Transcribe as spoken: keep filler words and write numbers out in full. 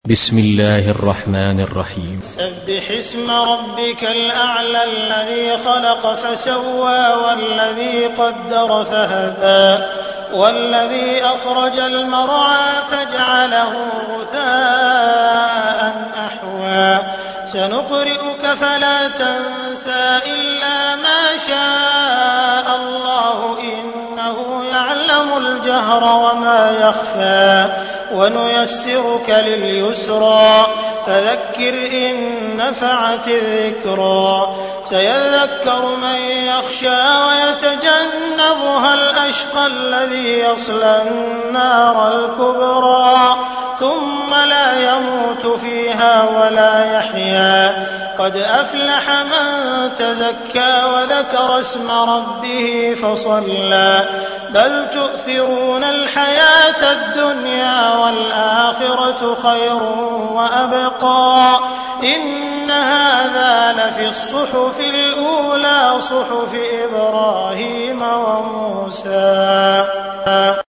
بسم الله الرحمن الرحيم. سبح اسم ربك الأعلى الذي خلق فسوى والذي قدر فهدى والذي أخرج المرعى فجعله غثاء أحوى سنقرئك فلا تنسى إلا ما شاء الله إنه يعلم الجهر وما يخفى ونيسرك لليسرى فذكر إن نفعت الذكرى سيذكر من يخشى ويتجنبها الأشقى الذي يصلى النار الكبرى ثم لا يموت فيها ولا يحيا قد أفلح من تزكى وذكر اسم ربه فصلى بل تؤثرون الحياة الدنيا والآخرة خير وأبقى إن هذا لفي الصحف الأولى صحف إبراهيم وموسى.